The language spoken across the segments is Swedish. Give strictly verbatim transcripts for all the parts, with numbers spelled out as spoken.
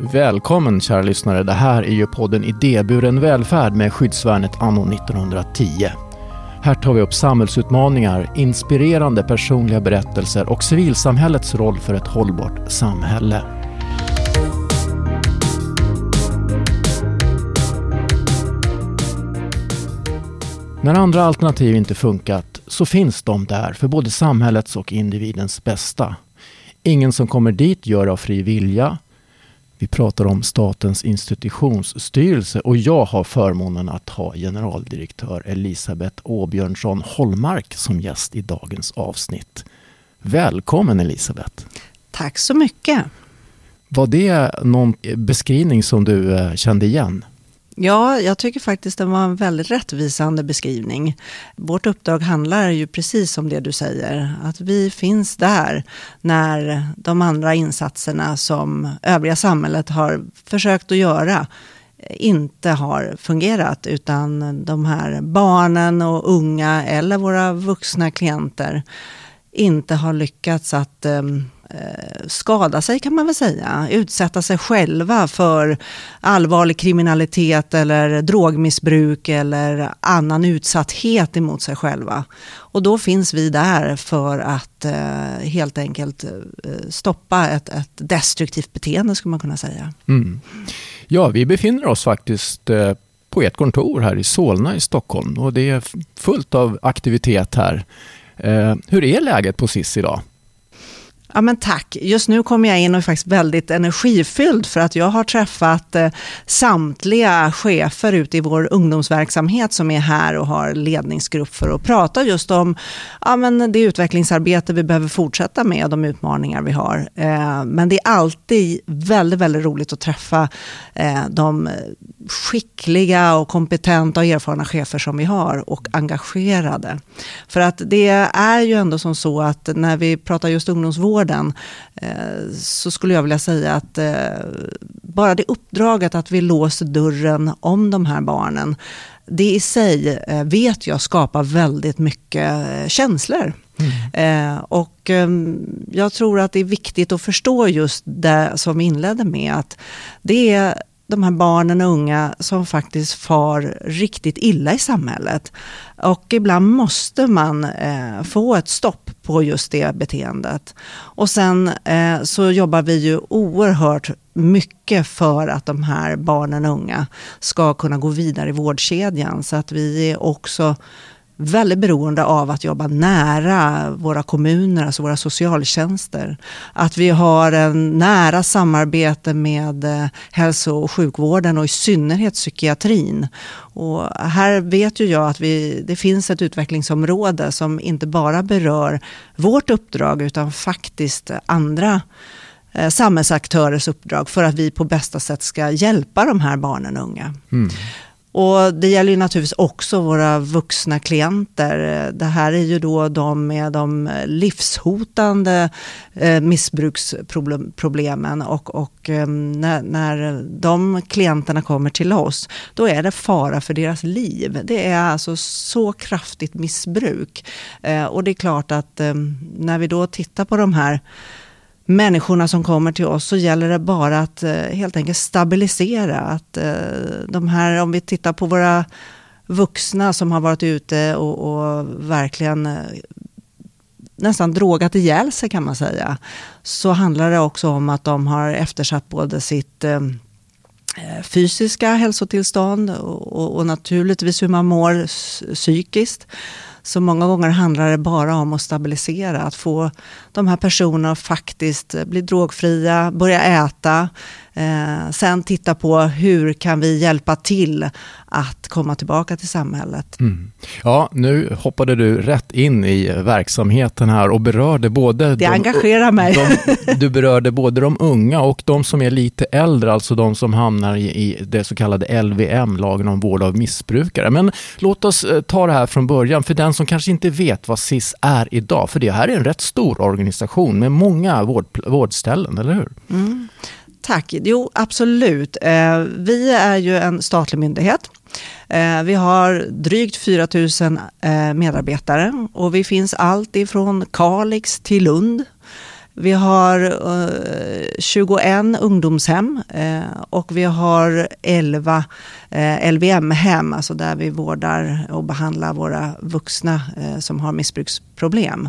Välkommen kära lyssnare, det här är ju podden Idéburen välfärd med skyddsvärnet anno nittonhundratio. Här tar vi upp samhällsutmaningar, inspirerande personliga berättelser och civilsamhällets roll för ett hållbart samhälle. När andra alternativ inte funkat så finns de där för både samhällets och individens bästa. Ingen som kommer dit gör av fri vilja. Vi pratar om Statens institutionsstyrelse och jag har förmånen att ha generaldirektör Elisabeth Åbjörnsson Hollmark som gäst i dagens avsnitt. Välkommen Elisabeth. Tack så mycket. Var det någon beskrivning som du kände igen? Ja, jag tycker faktiskt det var en väldigt rättvisande beskrivning. Vårt uppdrag handlar ju precis om det du säger. Att vi finns där när de andra insatserna som övriga samhället har försökt att göra inte har fungerat. Utan de här barnen och unga eller våra vuxna klienter inte har lyckats att skada sig kan man väl säga. Utsätta sig själva för allvarlig kriminalitet eller drogmissbruk eller annan utsatthet emot sig själva. Och då finns vi där för att eh, helt enkelt eh, stoppa ett, ett destruktivt beteende skulle man kunna säga. Mm. Ja, vi befinner oss faktiskt eh, på ett kontor här i Solna i Stockholm och det är fullt av aktivitet här. Eh, hur är läget på S I S idag? Ja men tack. Just nu kommer jag in och är faktiskt väldigt energifylld för att jag har träffat eh, samtliga chefer ute i vår ungdomsverksamhet som är här och har ledningsgrupp för att prata just om ja, men det utvecklingsarbete vi behöver fortsätta med och de utmaningar vi har. Eh, men det är alltid väldigt, väldigt roligt att träffa eh, de skickliga och kompetenta och erfarna chefer som vi har och engagerade. För att det är ju ändå som så att när vi pratar just ungdomsvård så skulle jag vilja säga att bara det uppdraget att vi låser dörren om de här barnen, det i sig vet jag skapar väldigt mycket känslor. Mm. Och jag tror att det är viktigt att förstå just det som vi inledde med, att det är de här barnen och unga som faktiskt far riktigt illa i samhället. Och ibland måste man eh, få ett stopp på just det beteendet. Och sen eh, så jobbar vi ju oerhört mycket för att de här barnen och unga ska kunna gå vidare i vårdkedjan. Så att vi är också väldigt beroende av att jobba nära våra kommuner, alltså våra socialtjänster. Att vi har en nära samarbete med hälso- och sjukvården och i synnerhet psykiatrin. Och här vet ju jag att vi, det finns ett utvecklingsområde som inte bara berör vårt uppdrag utan faktiskt andra eh, samhällsaktörers uppdrag för att vi på bästa sätt ska hjälpa de här barnen och unga. Mm. Och det gäller ju naturligtvis också våra vuxna klienter. Det här är ju då de med de livshotande eh, missbruksproblemen och, och eh, när, när de klienterna kommer till oss, då är det fara för deras liv. Det är alltså så kraftigt missbruk. Eh, och det är klart att eh, när vi då tittar på de här människorna som kommer till oss så gäller det bara att eh, helt enkelt stabilisera. Att eh, de här, om vi tittar på våra vuxna som har varit ute och, och verkligen eh, nästan drogat ihjäl sig kan man säga. Så handlar det också om att de har eftersatt både sitt eh, fysiska hälsotillstånd och, och, och naturligtvis hur man mår psykiskt. Så många gånger handlar det bara om att stabilisera, att få de här personerna att faktiskt bli drogfria, börja äta, eh, sen titta på hur kan vi hjälpa till att komma tillbaka till samhället. Mm. Ja, nu hoppade du rätt in i verksamheten här och berörde både... Det de, engagerar mig. De, du berörde både de unga och de som är lite äldre, alltså de som hamnar i, i det så kallade L V M, lagen om vård av missbrukare. Men låt oss ta det här från början för den som kanske inte vet vad S I S är idag, för det här är en rätt stor organisation med många vård, vårdställen, eller hur? Mm. Tack. Jo, absolut. Eh, vi är ju en statlig myndighet. Eh, vi har drygt fyra tusen eh, medarbetare och vi finns allt ifrån Kalix till Lund. Vi har eh, tjugoett ungdomshem eh, och vi har elva eh, L V M-hem, alltså där vi vårdar och behandlar våra vuxna eh, som har missbruksproblem.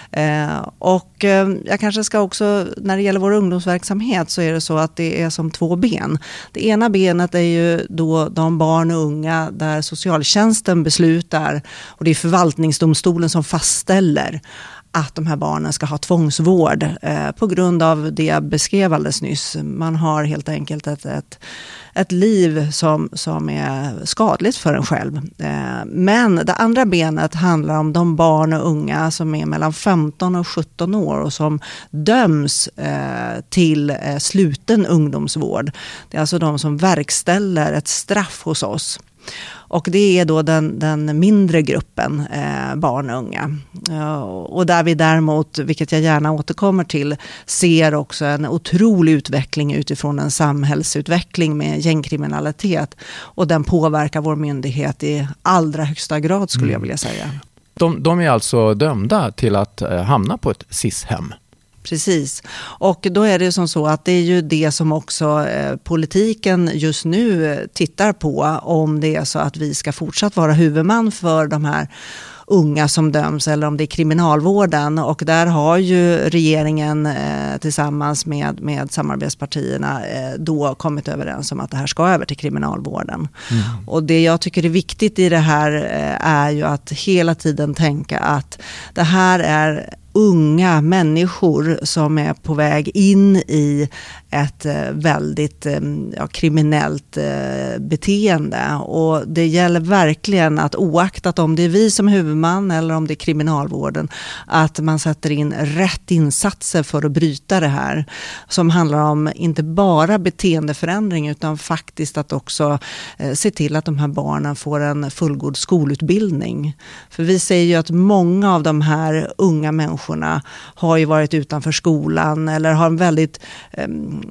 Eh, och eh, jag kanske ska också, när det gäller vår ungdomsverksamhet så är det så att det är som två ben. Det ena benet är ju då de barn och unga där socialtjänsten beslutar, och det är förvaltningsdomstolen som fastställer att de här barnen ska ha tvångsvård eh, på grund av det jag beskrev alldeles nyss. Man har helt enkelt ett, ett, ett liv som, som är skadligt för en själv. Eh, men det andra benet handlar om de barn och unga som är mellan femton och sjutton år och som döms eh, till eh, sluten ungdomsvård. Det är alltså de som verkställer ett straff hos oss. Och det är då den, den mindre gruppen eh, barn och unga. Uh, och där vi däremot, vilket jag gärna återkommer till, ser också en otrolig utveckling utifrån en samhällsutveckling med gängkriminalitet. Och den påverkar vår myndighet i allra högsta grad, skulle mm. jag vilja säga. De, de är alltså dömda till att eh, hamna på ett S I S-hem. Precis. Och då är det som så att det är ju det som också eh, politiken just nu tittar på, om det är så att vi ska fortsatt vara huvudman för de här unga som döms eller om det är kriminalvården. Och där har ju regeringen eh, tillsammans med, med samarbetspartierna eh, då kommit överens om att det här ska över till kriminalvården. Mm. Och det jag tycker är viktigt i det här eh, är ju att hela tiden tänka att det här är unga människor som är på väg in i ett väldigt ja, kriminellt eh, beteende. Och det gäller verkligen att, oaktat om det är vi som huvudman eller om det är kriminalvården, att man sätter in rätt insatser för att bryta det här. Som handlar om inte bara beteendeförändring utan faktiskt att också eh, se till att de här barnen får en fullgod skolutbildning. För vi säger ju att många av de här unga människorna har ju varit utanför skolan eller har en väldigt eh,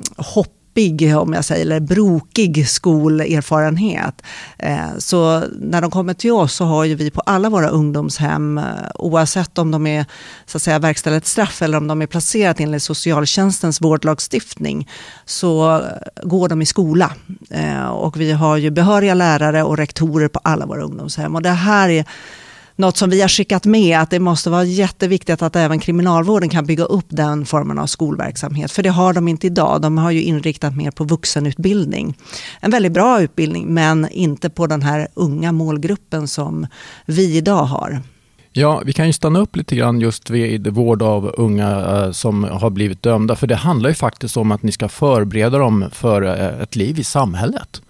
hoppig, om jag säger, eller brokig skolerfarenhet. Eh, så när de kommer till oss så har ju vi på alla våra ungdomshem, eh, oavsett om de är så att säga verkställer ett straff eller om de är placerat enligt socialtjänstens vårdlagstiftning, så går de i skola. Eh, och vi har ju behöriga lärare och rektorer på alla våra ungdomshem. Och det här är något som vi har skickat med, att det måste vara jätteviktigt att även kriminalvården kan bygga upp den formen av skolverksamhet. För det har de inte idag. De har ju inriktat mer på vuxenutbildning. En väldigt bra utbildning, men inte på den här unga målgruppen som vi idag har. Ja, vi kan ju stanna upp lite grann just vid vård av unga eh, som har blivit dömda. För det handlar ju faktiskt om att ni ska förbereda dem för eh, ett liv i samhället.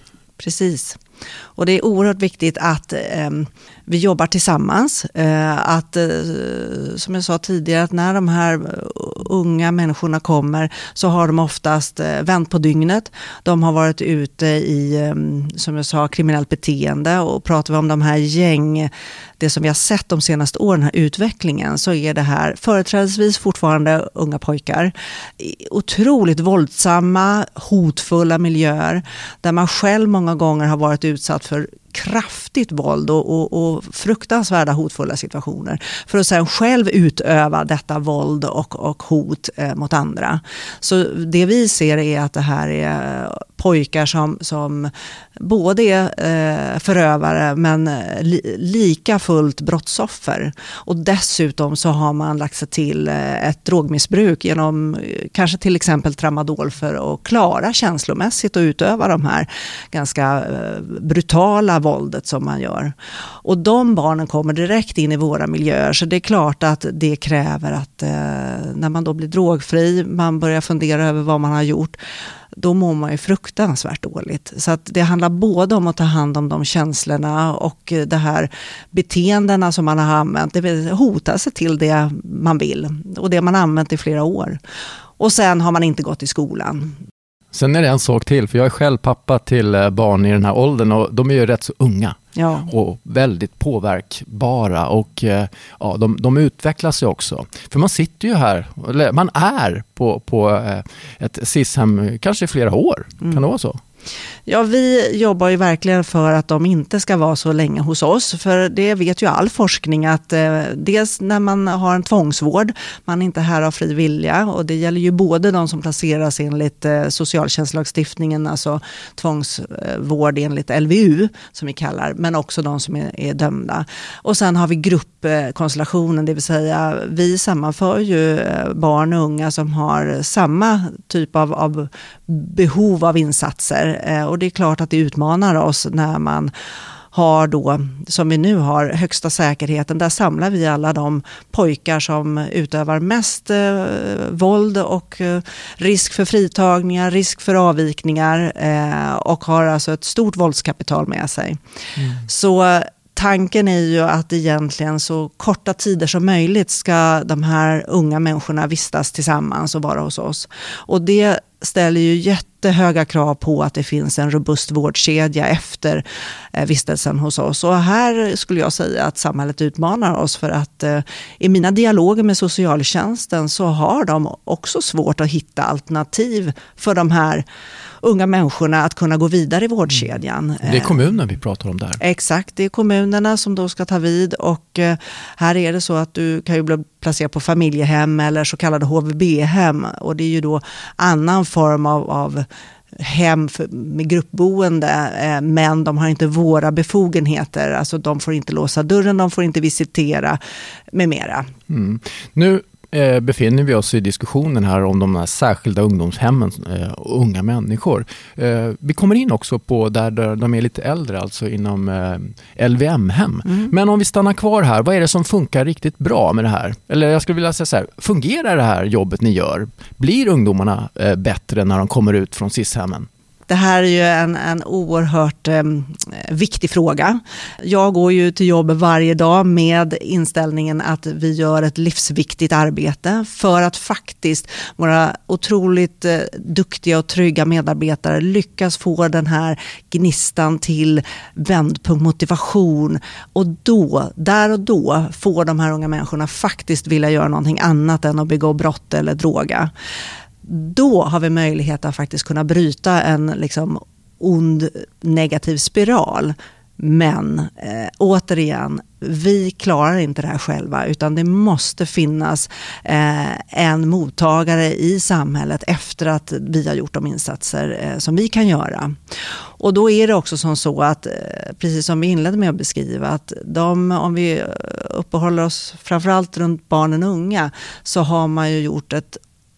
Precis. Och det är oerhört viktigt att eh, vi jobbar tillsammans. Eh, att, eh, som jag sa tidigare, att när de här unga människorna kommer så har de oftast eh, vänt på dygnet. De har varit ute i, eh, som jag sa, kriminellt beteende. Och pratar vi om de här gäng, det som vi har sett de senaste åren, den här utvecklingen, så är det här företrädesvis fortfarande unga pojkar. Otroligt våldsamma, hotfulla miljöer där man själv många gånger har varit utsatt för kraftigt våld och, och, och fruktansvärda hotfulla situationer för att sedan själv utöva detta våld och, och hot eh, mot andra. Så det vi ser är att det här är pojkar som, som både är eh, förövare men li, lika fullt brottsoffer. Och dessutom så har man lagt sig till eh, ett drogmissbruk genom eh, kanske till exempel tramadol för att klara känslomässigt och utöva de här ganska eh, brutala våldet som man gör. Och de barnen kommer direkt in i våra miljöer, så det är klart att det kräver att eh, när man då blir drogfri, man börjar fundera över vad man har gjort, då mår man ju fruktansvärt dåligt. Så att det handlar både om att ta hand om de känslorna och det här beteendena som man har använt. Det vill hota sig till det man vill och det man har använt i flera år. Och sen har man inte gått i skolan. Sen är det en sak till, för jag är själv pappa till barn i den här åldern och de är ju rätt så unga. Ja. Och väldigt påverkbara och ja, de, de utvecklas ju också. För man sitter ju här, eller man är på, på ett S I S-hem kanske i flera år. Mm. Kan det vara så? Ja, vi jobbar ju verkligen för att de inte ska vara så länge hos oss. För det vet ju all forskning att eh, dels när man har en tvångsvård, man är inte här av fri vilja. Och det gäller ju både de som placeras enligt eh, socialtjänstlagstiftningen, alltså tvångsvård enligt L V U som vi kallar, men också de som är, är dömda. Och sen har vi gruppkonstellationen, det vill säga vi sammanför ju barn och unga som har samma typ av, av behov av insatser. Eh, och det är klart att det utmanar oss när man har då, som vi nu har, högsta säkerheten. Där samlar vi alla de pojkar som utövar mest eh, våld och eh, risk för fritagningar, risk för avvikningar eh, och har alltså ett stort våldskapital med sig. Mm. Så tanken är ju att egentligen så korta tider som möjligt ska de här unga människorna vistas tillsammans och vara hos oss. Och det ställer ju jättehöga krav på att det finns en robust vårdkedja efter eh, vistelsen hos oss. Och här skulle jag säga att samhället utmanar oss, för att eh, i mina dialoger med socialtjänsten så har de också svårt att hitta alternativ för de här unga människorna att kunna gå vidare i vårdkedjan. Det är kommunen vi pratar om där. Exakt, det är kommunerna som då ska ta vid, och eh, här är det så att du kan ju bli placerad på familjehem eller så kallade H V B-hem, och det är ju då annan form av, av hem för, med gruppboende, eh, men de har inte våra befogenheter, alltså de får inte låsa dörren, de får inte visitera med mera. Mm. Nu eh, befinner vi oss i diskussionen här om de här särskilda ungdomshemmen eh, och unga människor. Eh, vi kommer in också på där, där de är lite äldre, alltså inom eh, L V M-hem. Mm. Men om vi stannar kvar här, vad är det som funkar riktigt bra med det här? Eller jag skulle vilja säga så här, fungerar det här jobbet ni gör? Blir ungdomarna eh, bättre när de kommer ut från S I S-hemmen? Det här är ju en, en oerhört eh, viktig fråga. Jag går ju till jobbet varje dag med inställningen att vi gör ett livsviktigt arbete för att faktiskt våra otroligt eh, duktiga och trygga medarbetare lyckas få den här gnistan till vändpunkt, motivation, och då, där och då får de här unga människorna faktiskt vilja göra någonting annat än att begå brott eller droga. Då har vi möjlighet att faktiskt kunna bryta en liksom ond negativ spiral. Men eh, återigen, vi klarar inte det här själva, utan det måste finnas eh, en mottagare i samhället efter att vi har gjort de insatser eh, som vi kan göra. Och då är det också som så att, eh, precis som vi inledde med att beskriva, att de, om vi uppehåller oss framförallt runt barnen och unga, så har man ju gjort ett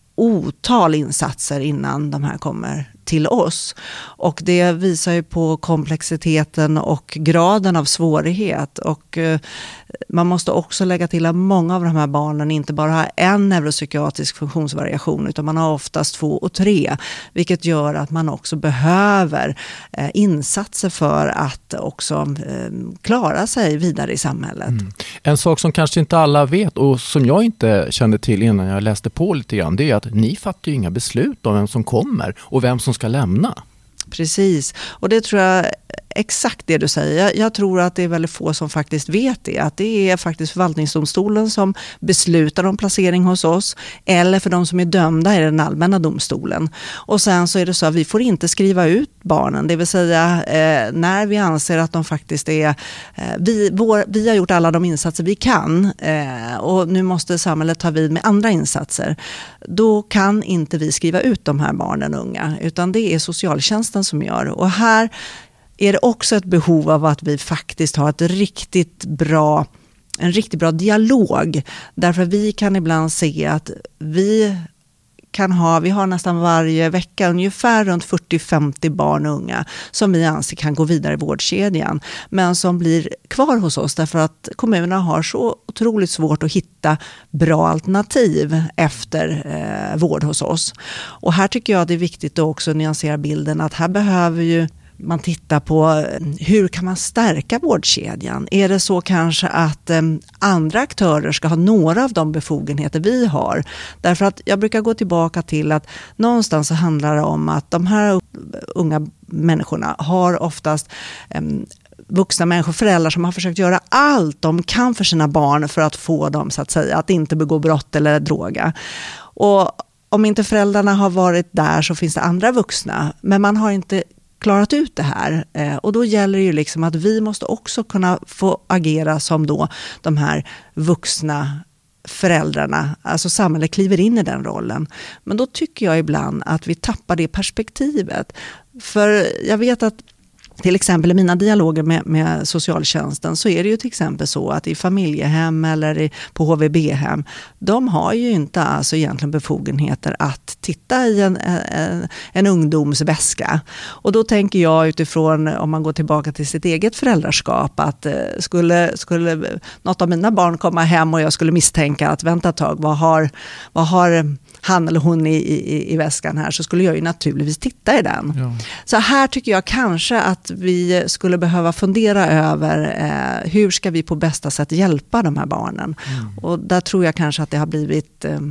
otal insatser innan de här kommer till oss. Och det visar ju på komplexiteten och graden av svårighet. Och eh, man måste också lägga till att många av de här barnen inte bara har en neuropsykiatrisk funktionsvariation, utan man har oftast två och tre. Vilket gör att man också behöver eh, insatser för att också eh, klara sig vidare i samhället. Mm. En sak som kanske inte alla vet och som jag inte kände till innan jag läste på lite grann, det är att ni fattar ju inga beslut om vem som kommer och vem som ska lämna. Precis, och det tror jag exakt det du säger. Jag, jag tror att det är väldigt få som faktiskt vet det. Att det är faktiskt förvaltningsdomstolen som beslutar om placering hos oss, eller för de som är dömda är den allmänna domstolen. Och sen så är det så att vi får inte skriva ut barnen. Det vill säga eh, när vi anser att de faktiskt är... Eh, vi, vår, vi har gjort alla de insatser vi kan eh, och nu måste samhället ta vid med andra insatser. Då kan inte vi skriva ut de här barnen och unga, utan det är socialtjänsten som gör. Och här är det också ett behov av att vi faktiskt har ett riktigt bra, en riktigt bra dialog. Därför vi kan ibland se att vi kan ha, vi har nästan varje vecka ungefär runt fyrtio till femtio barn och unga som vi anser kan gå vidare i vårdkedjan, men som blir kvar hos oss därför att kommunerna har så otroligt svårt att hitta bra alternativ efter eh, vård hos oss. Och här tycker jag det är viktigt att också nyansera bilden att här behöver ju man tittar på hur kan man stärka vårdkedjan. Är det så kanske att eh, andra aktörer ska ha några av de befogenheter vi har? Därför att jag brukar gå tillbaka till att någonstans så handlar det om att de här unga människorna har oftast eh, vuxna människor, föräldrar som har försökt göra allt de kan för sina barn för att få dem så att säga att inte begå brott eller droga. Och om inte föräldrarna har varit där så finns det andra vuxna, men man har inte klarat ut det här. Eh, och då gäller det ju liksom att vi måste också kunna få agera som då de här vuxna föräldrarna, alltså samhället kliver in i den rollen. Men då tycker jag ibland att vi tappar det perspektivet. För jag vet att till exempel i mina dialoger med, med socialtjänsten så är det ju till exempel så att i familjehem eller i, på H V B-hem, de har ju inte alltså egentligen befogenheter att titta i en, en, en ungdomsväska. Och då tänker jag utifrån, om man går tillbaka till sitt eget föräldraskap, att eh, skulle, skulle något av mina barn komma hem och jag skulle misstänka att vänta ett tag, vad har, vad har han eller hon i, i, i väskan här, så skulle jag ju naturligtvis titta i den. Ja. Så här tycker jag kanske att vi skulle behöva fundera över eh, hur ska vi på bästa sätt hjälpa de här barnen. Mm. Och där tror jag kanske att det har blivit... Eh,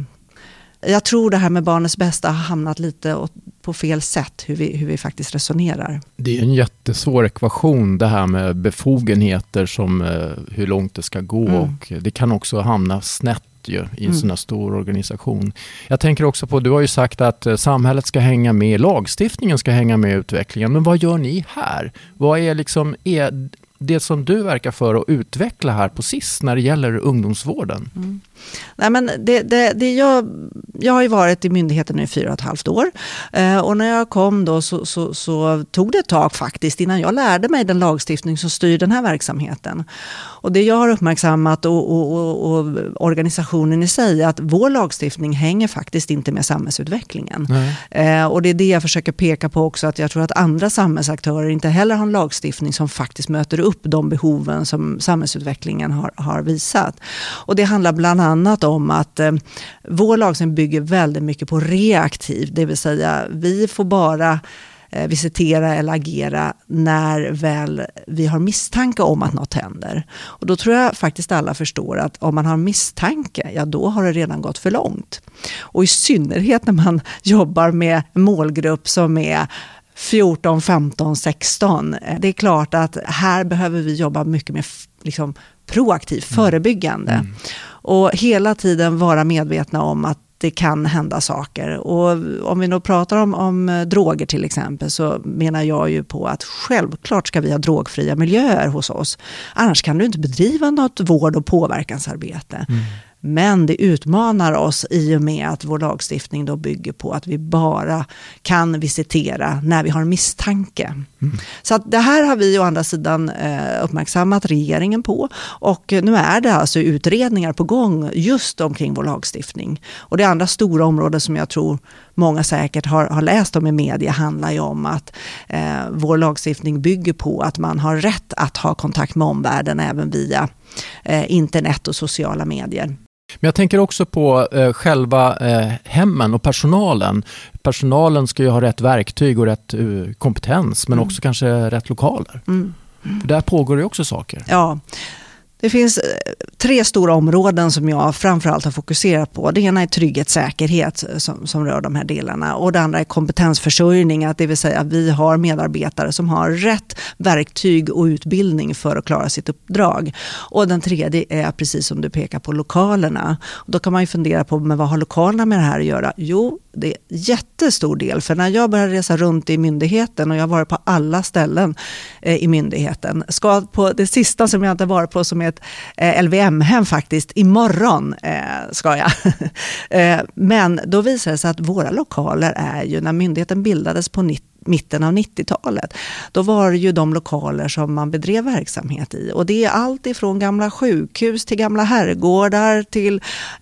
jag tror det här med barnets bästa har hamnat lite åt, på fel sätt, hur vi, hur vi faktiskt resonerar. Det är en jättesvår ekvation det här med befogenheter, som eh, hur långt det ska gå. Mm. Och det kan också hamna snett ju, i en sån här stor organisation. Jag tänker också på, du har ju sagt att samhället ska hänga med, lagstiftningen ska hänga med i utvecklingen. Men vad gör ni här? Vad är liksom är det som du verkar för att utveckla här på S I S när det gäller ungdomsvården? Mm. Nej, men det, det, det jag, jag har ju varit i myndigheten i fyra och ett halvt år. Eh, och när jag kom då så, så, så tog det ett tag faktiskt innan jag lärde mig den lagstiftning som styr den här verksamheten. Och det jag har uppmärksammat och, och, och, och organisationen i sig, att vår lagstiftning hänger faktiskt inte med samhällsutvecklingen. Eh, och det är det jag försöker peka på också, att jag tror att andra samhällsaktörer inte heller har en lagstiftning som faktiskt möter upp de behoven som samhällsutvecklingen har, har visat. Och det handlar bland annat annat om att eh, vår lagstiftning bygger väldigt mycket på reaktiv, det vill säga vi får bara eh, visitera eller agera när väl vi har misstanke om att något händer. Och då tror jag faktiskt alla förstår att om man har misstanke, ja då har det redan gått för långt. Och i synnerhet när man jobbar med en målgrupp som är fjorton, femton, sexton. Det är klart att här behöver vi jobba mycket mer liksom, proaktivt, förebyggande. Mm. Och hela tiden vara medvetna om att det kan hända saker. Och om vi nu pratar om, om droger till exempel, så menar jag ju på att självklart ska vi ha drogfria miljöer hos oss. Annars kan du inte bedriva något vård- och påverkansarbete. Mm. Men det utmanar oss i och med att vår lagstiftning då bygger på att vi bara kan visitera när vi har misstanke. Mm. Så att det här har vi å andra sidan eh, uppmärksammat regeringen på. Och nu är det alltså utredningar på gång just omkring vår lagstiftning. Och det andra stora området som jag tror många säkert har, har läst om i media handlar ju om att eh, vår lagstiftning bygger på att man har rätt att ha kontakt med omvärlden även via eh, internet och sociala medier. Men jag tänker också på eh, själva eh, hemmen och personalen. Personalen ska ju ha rätt verktyg och rätt uh, kompetens, men mm. också kanske rätt lokaler. Mm. Mm. Där pågår det också saker. Ja, det finns tre stora områden som jag framförallt har fokuserat på. Det ena är trygghet, säkerhet som, som rör de här delarna. Och det andra är kompetensförsörjning, att det vill säga att vi har medarbetare som har rätt verktyg och utbildning för att klara sitt uppdrag. Och den tredje är precis som du pekar på, lokalerna. Och då kan man ju fundera på, men vad har lokalerna med det här att göra? Jo, det är jättestor del. För när jag började resa runt i myndigheten, och jag har varit på alla ställen eh, i myndigheten, ska på det sista som jag inte varit på, som är ett eh, L V M-hem faktiskt, imorgon eh, ska jag. eh, men då visar det sig att våra lokaler är ju, när myndigheten bildades på nittio mitten av nittiotalet, då var det ju de lokaler som man bedrev verksamhet i. Och det är allt ifrån gamla sjukhus till gamla herrgårdar till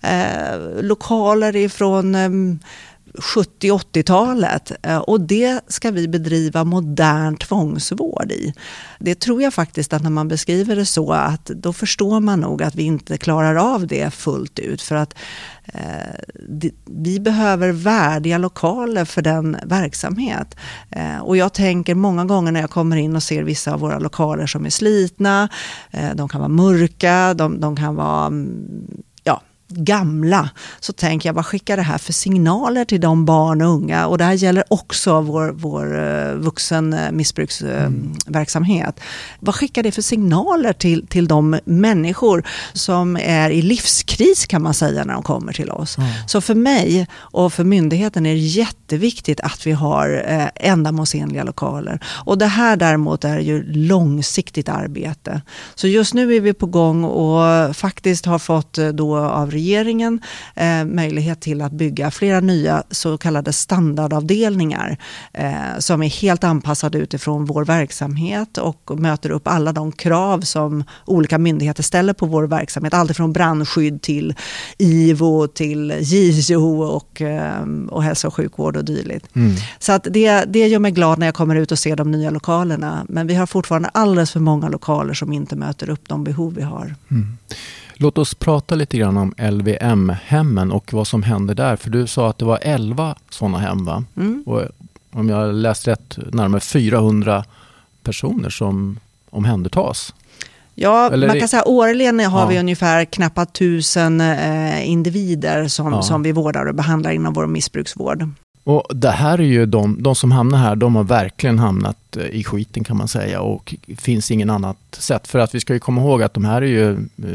eh, lokaler ifrån eh, sjuttio- åttiotalet. Och det ska vi bedriva modern tvångsvård i. Det tror jag faktiskt att när man beskriver det så, att då förstår man nog att vi inte klarar av det fullt ut. För att eh, det, vi behöver värdiga lokaler för den verksamhet. Eh, och jag tänker många gånger när jag kommer in och ser vissa av våra lokaler som är slitna, eh, de kan vara mörka, de, de kan vara... gamla, så tänker jag, vad skickar det här för signaler till de barn och unga? Och det här gäller också vår, vår uh, vuxen uh, missbruksverksamhet. Uh, mm. Vad skickar det för signaler till, till de människor som är i livskris, kan man säga, när de kommer till oss? Mm. Så för mig och för myndigheten är det jätteviktigt att vi har uh, ändamålsenliga lokaler. Och det här däremot är ju långsiktigt arbete. Så just nu är vi på gång och faktiskt har fått uh, då av regeringen eh, möjlighet till att bygga flera nya så kallade standardavdelningar eh, som är helt anpassade utifrån vår verksamhet och möter upp alla de krav som olika myndigheter ställer på vår verksamhet. Allt från brandskydd till I V O till J O och, eh, och hälso- och sjukvård och dylikt. Mm. Så att det, det gör mig glad när jag kommer ut och ser de nya lokalerna. Men vi har fortfarande alldeles för många lokaler som inte möter upp de behov vi har. Mm. Låt oss prata lite grann om L V M-hemmen och vad som händer där. För du sa att det var elva sådana hem, va? Mm. Och om jag läst rätt, närmare fyrahundra personer som omhändertas. Ja, Eller man kan säga årligen har ja. vi ungefär knappt tusen eh, individer som, ja. som vi vårdar och behandlar inom vår missbruksvård. Och det här är ju de, de som hamnar här, de har verkligen hamnat i skiten, kan man säga, och finns ingen annat sätt. För att vi ska ju komma ihåg att de här är ju,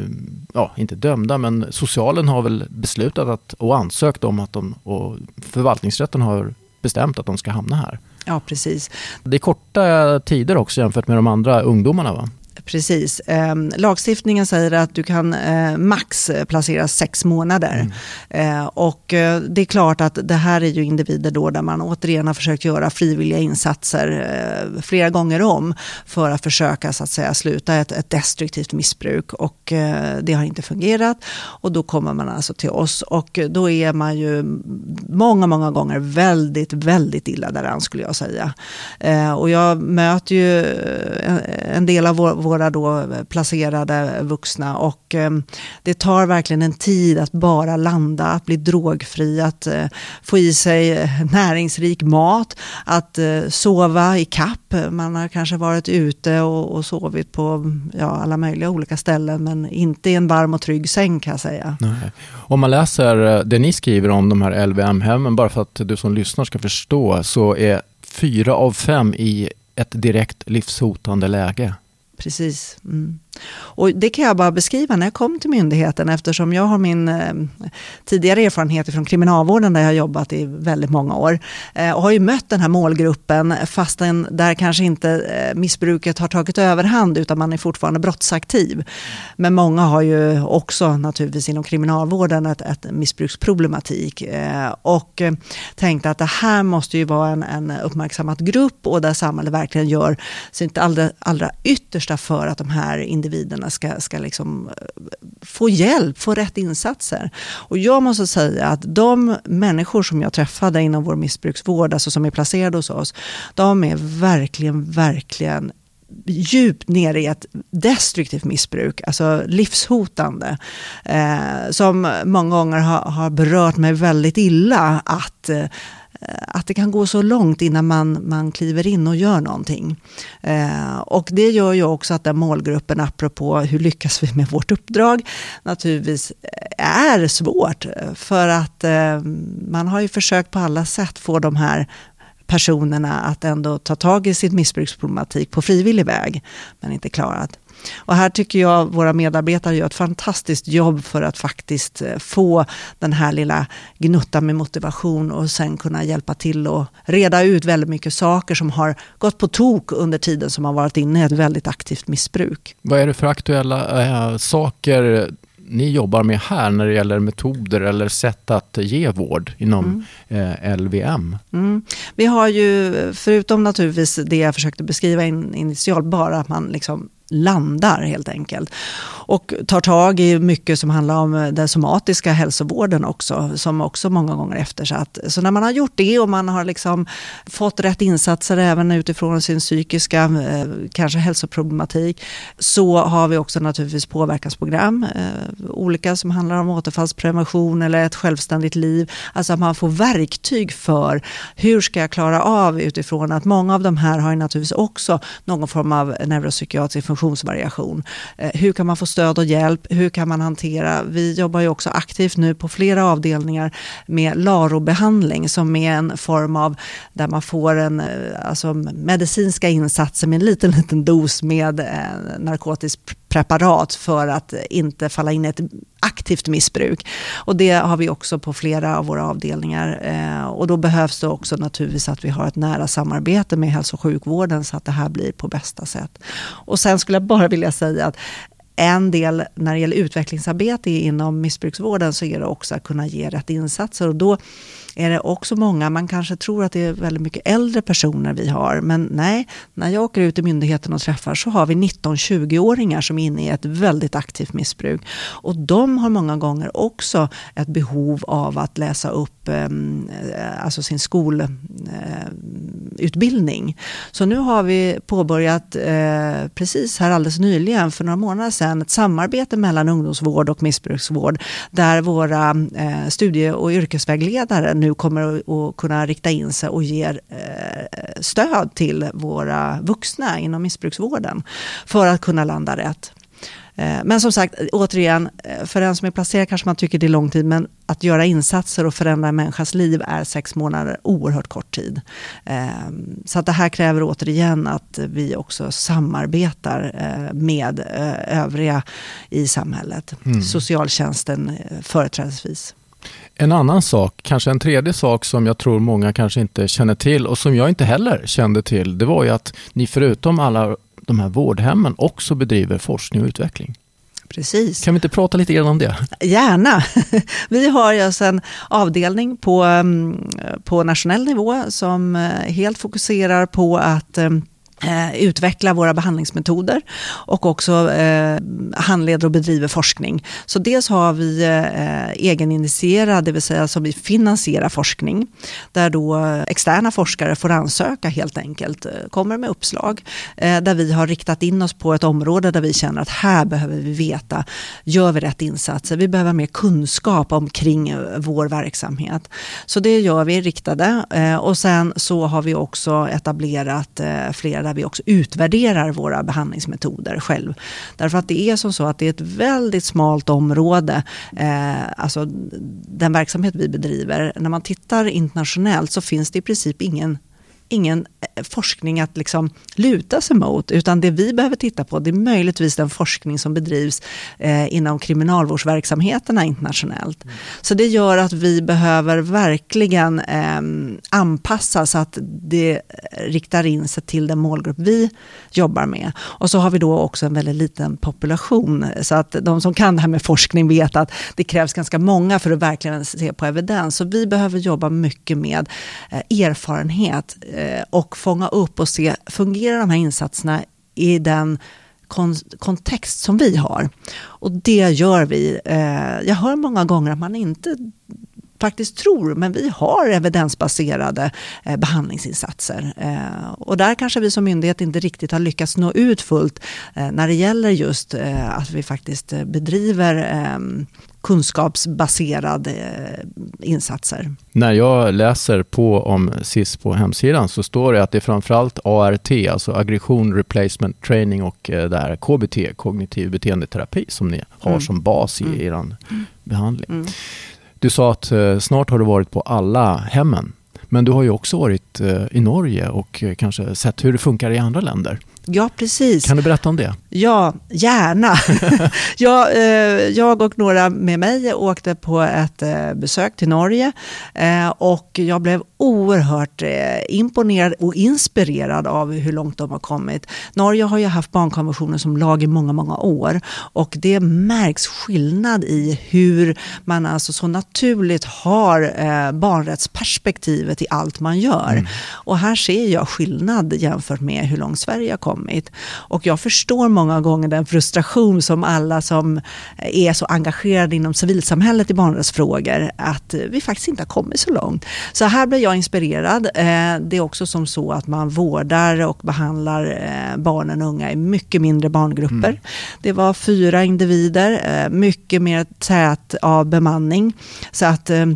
ja, inte dömda, men socialen har väl beslutat att, och ansökt om att de, och förvaltningsrätten har bestämt att de ska hamna här. Ja, precis. Det är korta tider också jämfört med de andra ungdomarna, va? Precis. Eh, lagstiftningen säger att du kan eh, max placera sex månader. Mm. Eh, och eh, det är klart att det här är ju individer då där man återigen har försökt göra frivilliga insatser eh, flera gånger om för att försöka, så att säga, sluta ett, ett destruktivt missbruk. Och eh, det har inte fungerat. Och då kommer man alltså till oss. Och då är man ju många, många gånger väldigt, väldigt illa däran, skulle jag säga. Eh, och jag möter ju en, en del av vår, vår våra då placerade vuxna, och eh, det tar verkligen en tid att bara landa, att bli drogfri, att eh, få i sig näringsrik mat, att eh, sova i kapp. Man har kanske varit ute och, och sovit på ja, alla möjliga olika ställen, men inte i en varm och trygg säng, kan jag säga. Nej. Om man läser det ni skriver om de här L V M-hemmen, bara för att du som lyssnar ska förstå, så är fyra av fem i ett direkt livshotande läge. Precis. Mm. Och det kan jag bara beskriva när jag kom till myndigheten, eftersom jag har min eh, tidigare erfarenhet från kriminalvården där jag har jobbat i väldigt många år eh, och har ju mött den här målgruppen, fastän där kanske inte eh, missbruket har tagit överhand utan man är fortfarande brottsaktiv. Men många har ju också naturligtvis inom kriminalvården ett, ett missbruksproblematik eh, och eh, tänkte att det här måste ju vara en, en uppmärksammat grupp, och där samhället verkligen gör sitt allra, allra yttersta för att de här individerna ska, ska liksom få hjälp, få rätt insatser. Och jag måste säga att de människor som jag träffade inom vår missbruksvård, alltså som är placerade hos oss, de är verkligen, verkligen djupt ner i ett destruktivt missbruk, alltså livshotande, eh, som många gånger har, har berört mig väldigt illa, att eh, att det kan gå så långt innan man, man kliver in och gör någonting. Eh, och det gör ju också att den målgruppen, apropå hur lyckas vi med vårt uppdrag, naturligtvis är svårt. För att eh, man har ju försökt på alla sätt få de här personerna att ändå ta tag i sitt missbruksproblematik på frivillig väg, men inte klarat. Och här tycker jag våra medarbetare gör ett fantastiskt jobb för att faktiskt få den här lilla gnuttan med motivation och sen kunna hjälpa till och reda ut väldigt mycket saker som har gått på tok under tiden som har varit inne i ett väldigt aktivt missbruk. Vad är det för aktuella äh, saker ni jobbar med här när det gäller metoder eller sätt att ge vård inom mm. eh, L V M? Mm. Vi har ju, förutom naturligtvis det jag försökte beskriva in, initialt, bara att man liksom landar helt enkelt. Och tar tag i mycket som handlar om den somatiska hälsovården också, som också många gånger eftersatt. Så när man har gjort det och man har liksom fått rätt insatser även utifrån sin psykiska eh, kanske hälsoproblematik, så har vi också naturligtvis påverkansprogram. Eh, olika som handlar om återfallsprevention eller ett självständigt liv. Alltså att man får verktyg för hur ska jag klara av, utifrån att många av de här har ju naturligtvis också någon form av neuropsykiatrisk funktionsvariation. Eh, hur kan man få stöd och hjälp? Hur kan man hantera? Vi jobbar ju också aktivt nu på flera avdelningar med L A R O-behandling som är en form av där man får en, alltså medicinska insatser med en liten, liten dos med eh, narkotiskt preparat för att inte falla in i ett aktivt missbruk. Och det har vi också på flera av våra avdelningar. Eh, och då behövs det också naturligtvis att vi har ett nära samarbete med hälso- och sjukvården så att det här blir på bästa sätt. Och sen skulle jag bara vilja säga att en del när det gäller utvecklingsarbete inom missbruksvården så är det också att kunna ge rätt insatser. Och då är det också många, man kanske tror att det är väldigt mycket äldre personer vi har. Men nej, när jag åker ut i myndigheten och träffar så har vi nitton-tjugo-åringar som är inne i ett väldigt aktivt missbruk. Och de har många gånger också ett behov av att läsa upp eh, alltså sin skolutbildning. Eh, så nu har vi påbörjat eh, precis här alldeles nyligen för några månader sedan ett samarbete mellan ungdomsvård och missbruksvård där våra eh, studie- och yrkesvägledare nu kommer att kunna rikta in sig och ge eh, stöd till våra vuxna inom missbruksvården för att kunna landa rätt. Eh, men som sagt, återigen, för den som är placerad kanske man tycker det är lång tid, men att göra insatser och förändra en människas liv är sex månader oerhört kort tid. Eh, så att det här kräver återigen att vi också samarbetar eh, med eh, övriga i samhället. Mm. Socialtjänsten eh, företrädesvis. En annan sak, kanske en tredje sak som jag tror många kanske inte känner till och som jag inte heller kände till, det var ju att ni förutom alla de här vårdhemmen också bedriver forskning och utveckling. Precis. Kan vi inte prata lite grann om det? Gärna. Vi har ju en avdelning på, på nationell nivå som helt fokuserar på att Eh, utveckla våra behandlingsmetoder och också eh, handleder och bedriver forskning. Så dels har vi eh, egeninitierad, det vill säga som vi finansierar forskning, där då externa forskare får ansöka helt enkelt, kommer med uppslag, eh, där vi har riktat in oss på ett område där vi känner att här behöver vi veta, gör vi rätt insatser? Vi behöver mer kunskap omkring vår verksamhet. Så det gör vi riktade eh, och sen så har vi också etablerat eh, flera där vi också utvärderar våra behandlingsmetoder själv. Därför att det är som så att det är ett väldigt smalt område, eh, alltså den verksamhet vi bedriver. När man tittar internationellt så finns det i princip ingen ingen forskning att liksom luta sig mot, utan det vi behöver titta på det är möjligtvis den forskning som bedrivs eh, inom kriminalvårdsverksamheterna internationellt. Mm. Så det gör att vi behöver verkligen eh, anpassa så att det riktar in sig till den målgrupp vi jobbar med. Och så har vi då också en väldigt liten population, så att de som kan det här med forskning vet att det krävs ganska många för att verkligen se på evidens. Så vi behöver jobba mycket med eh, erfarenhet och fånga upp och se, fungerar de här insatserna i den kon- kontext som vi har? Och det gör vi. Jag hör många gånger att man inte faktiskt tror, men vi har evidensbaserade eh, behandlingsinsatser. Eh, och där kanske vi som myndighet inte riktigt har lyckats nå ut fullt eh, när det gäller just eh, att vi faktiskt bedriver eh, kunskapsbaserade eh, insatser. När jag läser på om S I S på hemsidan så står det att det är framförallt A R T, alltså aggression, replacement, training och eh, där K B T, kognitiv beteendeterapi, som ni har mm. som bas i mm. er mm. behandling. Mm. Du sa att eh, snart har du varit på alla hemmen. Men du har ju också varit eh, i Norge och eh, kanske sett hur det funkar i andra länder. Ja, precis. Kan du berätta om det? Ja, gärna. jag, eh, jag och några med mig åkte på ett eh, besök till Norge eh, och jag blev oerhört eh, imponerad och inspirerad av hur långt de har kommit. Norge har ju haft barnkonventionen som lag i många, många år och det märks skillnad i hur man alltså så naturligt har eh, barnrättsperspektivet i allt man gör. Mm. Och här ser jag skillnad jämfört med hur långt Sverige har kommit. Och jag förstår många gånger den frustration som alla som är så engagerade inom civilsamhället i barnrättsfrågor, att vi faktiskt inte har kommit så långt. Så här blir jag inspirerad. Det är också som så att man vårdar och behandlar barnen och unga i mycket mindre barngrupper. Mm. Det var fyra individer, mycket mer tät av bemanning. Så att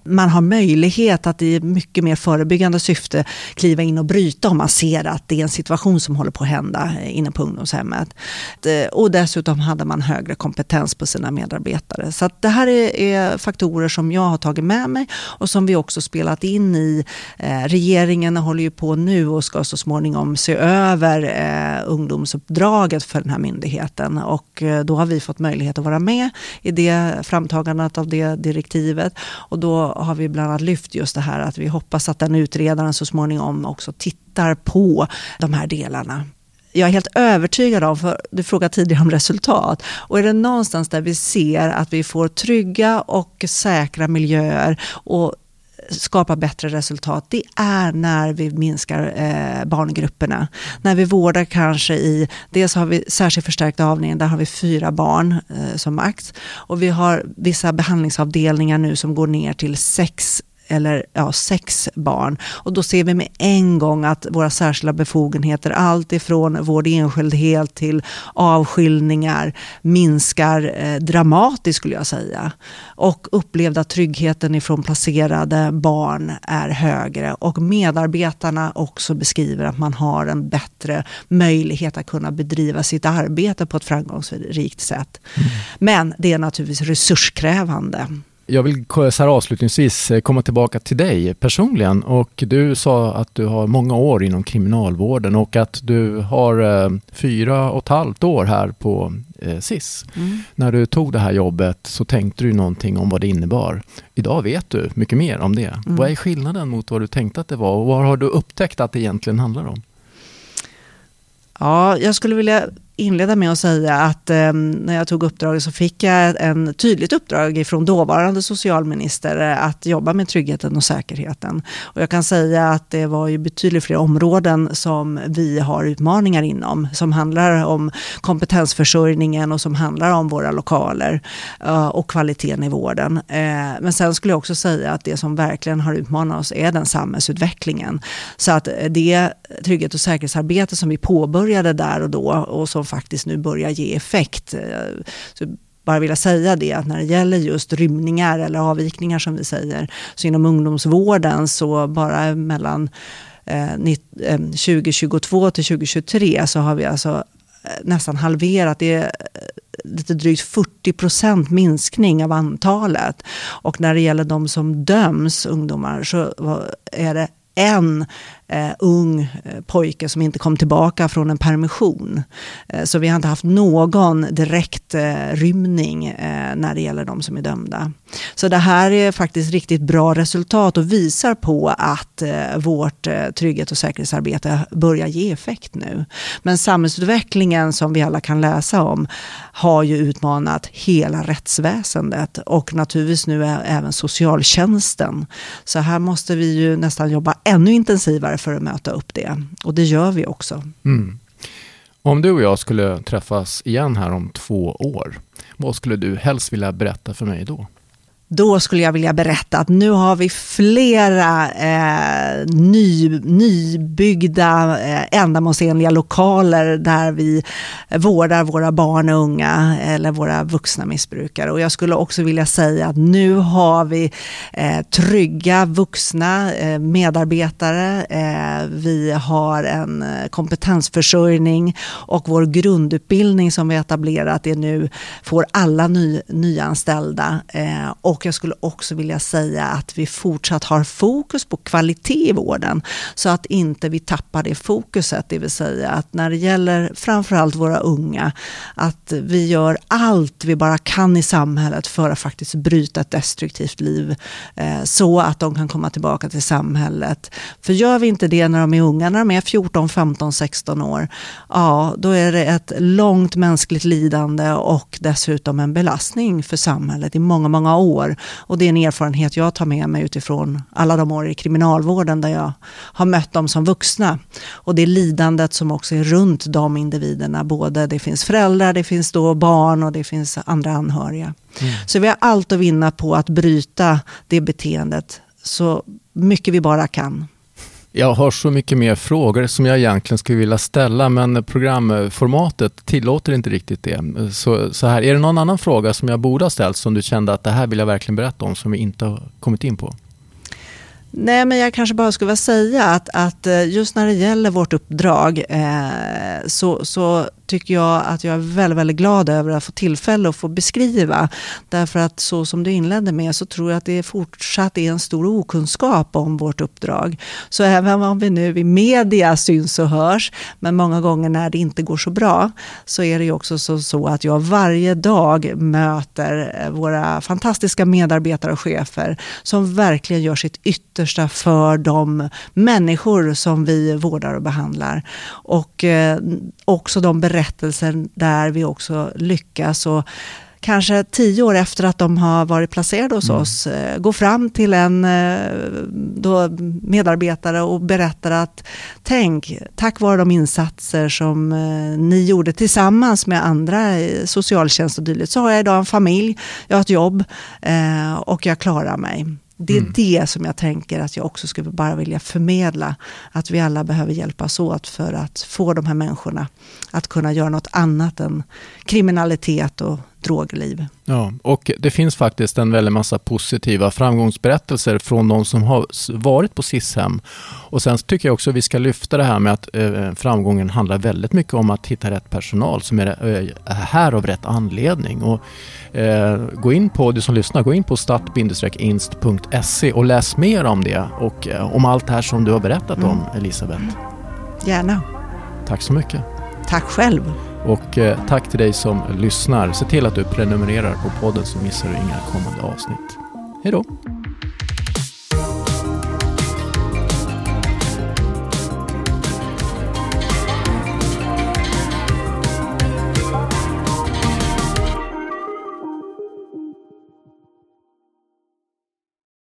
man har möjlighet att i mycket mer förebyggande syfte kliva in och bryta om man ser att det är en situation som håller på att hända inne på ungdomshemmet. Och dessutom hade man högre kompetens på sina medarbetare. Så att det här är, är faktorer som jag har tagit med mig och som vi också spelat in i. Eh, regeringen håller ju på nu och ska så småningom se över eh, ungdomsuppdraget för den här myndigheten. Och eh, då har vi fått möjlighet att vara med i det framtagandet av det direktivet. Och då har vi bland annat lyft just det här att vi hoppas att den utredaren så småningom också tittar på de här delarna. Jag är helt övertygad om, för du frågade tidigare om resultat, och är det någonstans där vi ser att vi får trygga och säkra miljöer och skapa bättre resultat, det är när vi minskar eh, barngrupperna. När vi vårdar kanske i, dels har vi särskilt förstärkt avdelningen, där har vi fyra barn eh, som max, och vi har vissa behandlingsavdelningar nu som går ner till sex eller ja, sex barn. Och då ser vi med en gång att våra särskilda befogenheter, allt ifrån vård i enskildhet till avskiljningar, minskar eh, dramatiskt skulle jag säga. Och upplevda tryggheten ifrån placerade barn är högre. Och medarbetarna också beskriver att man har en bättre möjlighet att kunna bedriva sitt arbete på ett framgångsrikt sätt. Mm. Men det är naturligtvis resurskrävande. Jag vill så här avslutningsvis komma tillbaka till dig personligen, och du sa att du har många år inom kriminalvården och att du har eh, fyra och ett halvt år här på eh, S I S. Mm. När du tog det här jobbet så tänkte du någonting om vad det innebar. Idag vet du mycket mer om det. Mm. Vad är skillnaden mot vad du tänkte att det var, och vad har du upptäckt att det egentligen handlar om? Ja, jag skulle vilja inleda med att säga att eh, när jag tog uppdraget så fick jag en tydligt uppdrag från dåvarande socialminister att jobba med tryggheten och säkerheten. Och jag kan säga att det var ju betydligt fler områden som vi har utmaningar inom, som handlar om kompetensförsörjningen och som handlar om våra lokaler uh, och kvaliteten i vården. Eh, men sen skulle jag också säga att det som verkligen har utmanat oss är den samhällsutvecklingen. Så att det trygghet- och säkerhetsarbete som vi påbörjade där och då och som faktiskt nu börjar ge effekt. Så bara vilja säga det, att när det gäller just rymningar eller avvikningar som vi säger, så inom ungdomsvården så bara mellan eh, tjugo tjugotvå till tjugo tjugotre så har vi alltså nästan halverat, det är lite drygt fyrtio procent minskning av antalet. Och när det gäller de som döms, ungdomar, så är det en eh, ung eh, pojke som inte kom tillbaka från en permission. Eh, så vi har inte haft någon direkt eh, rymning eh, när det gäller de som är dömda. Så det här är faktiskt riktigt bra resultat och visar på att eh, vårt eh, trygghet- och säkerhetsarbete börjar ge effekt nu. Men samhällsutvecklingen som vi alla kan läsa om har ju utmanat hela rättsväsendet och naturligtvis nu är även socialtjänsten. Så här måste vi ju nästan jobba ännu intensivare för att möta upp det. Och det gör vi också. Mm. Om du och jag skulle träffas igen här om två år, vad skulle du helst vilja berätta för mig då? Då skulle jag vilja berätta att nu har vi flera eh, ny, nybyggda eh, ändamålsenliga lokaler där vi vårdar våra barn och unga eller våra vuxna missbrukare. Och jag skulle också vilja säga att nu har vi eh, trygga vuxna eh, medarbetare. Eh, vi har en kompetensförsörjning och vår grundutbildning som vi etablerat är nu får alla ny, nyanställda eh, och Och jag skulle också vilja säga att vi fortsatt har fokus på kvalitet i vården så att inte vi tappar det fokuset. Det vill säga att när det gäller framförallt våra unga, att vi gör allt vi bara kan i samhället för att faktiskt bryta ett destruktivt liv eh, så att de kan komma tillbaka till samhället. För gör vi inte det när de är unga, när de är fjorton, femton, sexton år, ja då är det ett långt mänskligt lidande och dessutom en belastning för samhället i många, många år. Och det är en erfarenhet jag tar med mig utifrån alla de år i kriminalvården där jag har mött dem som vuxna. Och det är lidandet som också är runt de individerna. Både det finns föräldrar, det finns då barn och det finns andra anhöriga. Mm. Så vi har allt att vinna på att bryta det beteendet så mycket vi bara kan. Jag har så mycket mer frågor som jag egentligen skulle vilja ställa, men programformatet tillåter inte riktigt det. Så, så här, är det någon annan fråga som jag borde ha ställt som du kände att det här vill jag verkligen berätta om som vi inte har kommit in på? Nej, men jag kanske bara skulle vilja säga att, att just när det gäller vårt uppdrag eh, så, så tycker jag att jag är väldigt, väldigt glad över att få tillfälle att få beskriva. Därför att så som du inledde med så tror jag att det fortsatt är en stor okunskap om vårt uppdrag. Så även om vi nu i media syns och hörs, men många gånger när det inte går så bra, så är det ju också så, så att jag varje dag möter våra fantastiska medarbetare och chefer som verkligen gör sitt yttersta för de människor som vi vårdar och behandlar. Och eh, också de berättelser där vi också lyckas och kanske tio år efter att de har varit placerade hos mm. oss eh, gå fram till en eh, då medarbetare och berättar att tänk, tack vare de insatser som eh, ni gjorde tillsammans med andra i socialtjänst och dylikt så har jag idag en familj, jag har ett jobb eh, och jag klarar mig. Det är mm. det som jag tänker att jag också skulle bara vilja förmedla. Att vi alla behöver hjälpas åt för att få de här människorna att kunna göra något annat än kriminalitet och drogliv. Ja, och det finns faktiskt en väldigt massa positiva framgångsberättelser från de som har varit på S I S-hem. Och sen tycker jag också att vi ska lyfta det här med att eh, framgången handlar väldigt mycket om att hitta rätt personal som är eh, här av rätt anledning. Och eh, gå in på, du som lyssnar, gå in på stat bindestrek inst punkt se och läs mer om det och eh, om allt det här som du har berättat mm. om, Elisabeth. Gärna. Tack så mycket. Tack själv. Och eh, tack till dig som lyssnar. Se till att du prenumererar på podden så missar du inga kommande avsnitt. Hej då!